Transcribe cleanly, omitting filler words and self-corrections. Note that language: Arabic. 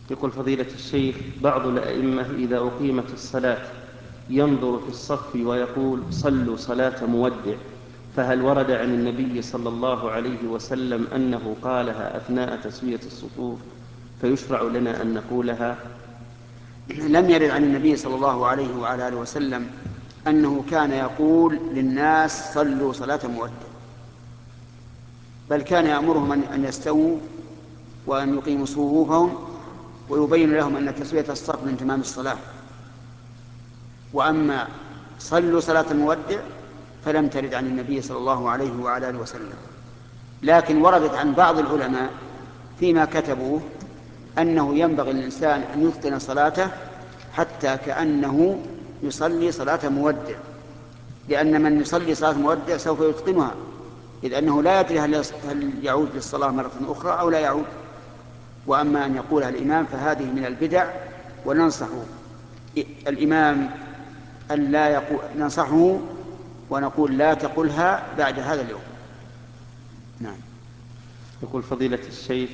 يقول فضيلة الشيخ: بعض الأئمة إذا أقيمت الصلاة ينظر في الصف ويقول: صلوا صلاة مودع، فهل ورد عن النبي صلى الله عليه وسلم أنه قالها أثناء تسوية الصفوف فيشرع لنا أن نقولها؟ لم يرد عن النبي صلى الله عليه وعلى آله وسلم أنه كان يقول للناس صلوا صلاة مودع، بل كان يأمرهم أن يستووا وأن يقيموا صفوفهم ويبين لهم أن تسوية الصف من تمام الصلاة. وأما صلوا صلاة مودع فلم ترد عن النبي صلى الله عليه وعلى آله وسلم، لكن وردت عن بعض العلماء فيما كتبوه أنه ينبغي للإنسان أن يتقن صلاته حتى كأنه يصلي صلاة مودع، لأن من يصلي صلاة مودع سوف يتقنها، إذ أنه لا يدري هل يعود للصلاة مرة أخرى أو لا يعود. وأما أن يقولها الإمام فهذه من البدع، وننصح الإمام أن لا يقول، ننصحه ونقول لا تقلها بعد هذا اليوم. نعم. يقول فضيلة الشيخ: